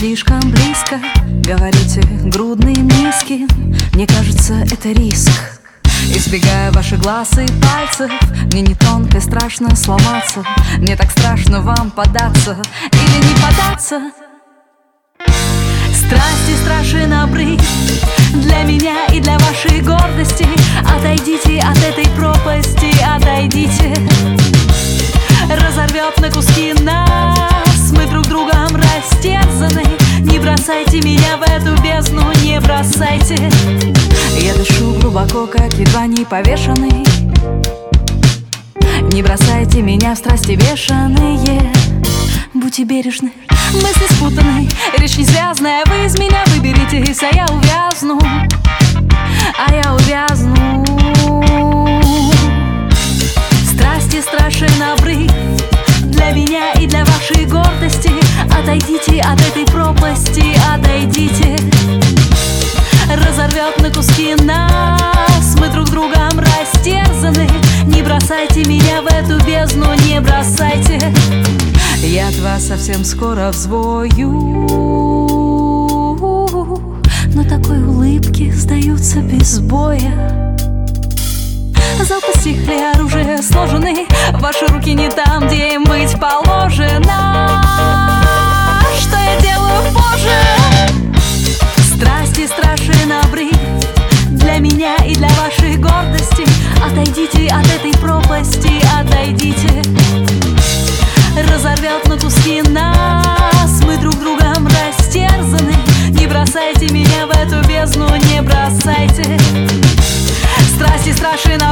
слишком близко, говорите грудным низким. Мне кажется, это риск. Избегая ваших глаз и пальцев, мне не тонко и страшно сломаться. Мне так страшно вам податься или не податься. Страсти страшен обрыв для меня и для вашей гордости. Отойдите от этой пропасти, отойдите. Разорвет на куски нас, мы друг другом растерзаны. Не бросайте меня в эту бездну, не бросайте. Я дышу глубоко, как едва не повешенный. Не бросайте меня в страсти бешеные. Будьте бережны, мысли спутаны, речь не связанная. Вы из меня выберитесь, а я увязну, а я увязну. Страсти страшен обрыв для меня и для вашей гордости. Отойдите от этой пропасти, отойдите. Разорвет на куски нас, мы друг другом растерзаны. Не бросайте меня в эту бездну, не бросайте. Я от вас совсем скоро взвою, но такой улыбки сдаются без боя. Залпы стихли, оружие сложены, ваши руки не там, где им быть положено. Что я делаю позже? Страсти страшен обрыв для меня и для вашей гордости. Отойдите от этой пропасти, отойдите. Разорвет на куски нас, мы друг другом растерзаны. Не бросайте меня в эту бездну, не бросайте. Страсти страшен обрыв